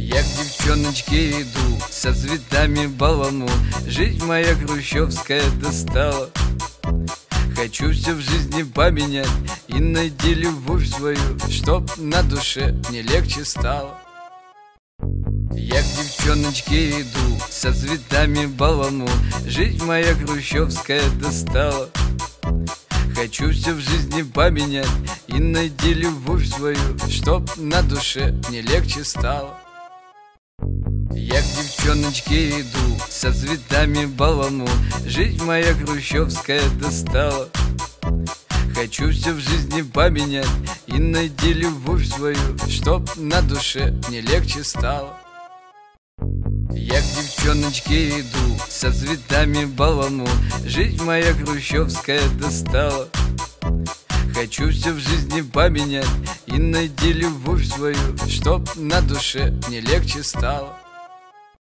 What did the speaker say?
Я к девчоночке иду, со цветами баламут. Жизнь моя хрущевская достала. Хочу все в жизни поменять и найти любовь свою, чтоб на душе мне легче стало. Я к девчоночке иду, со цветами баламут. Жизнь моя хрущевская достала. Хочу все в жизни поменять и найти любовь свою, чтоб на душе мне легче стало. Я к девчоночке иду, со цветами баламут. Жизнь моя хрущевская достала. Хочу все в жизни поменять и найти любовь свою, чтоб на душе мне легче стало. Я к девчоночке иду, со цветами баламут. Жизнь моя хрущевская достала. Хочу все в жизни поменять и найти любовь свою, чтоб на душе мне легче стало.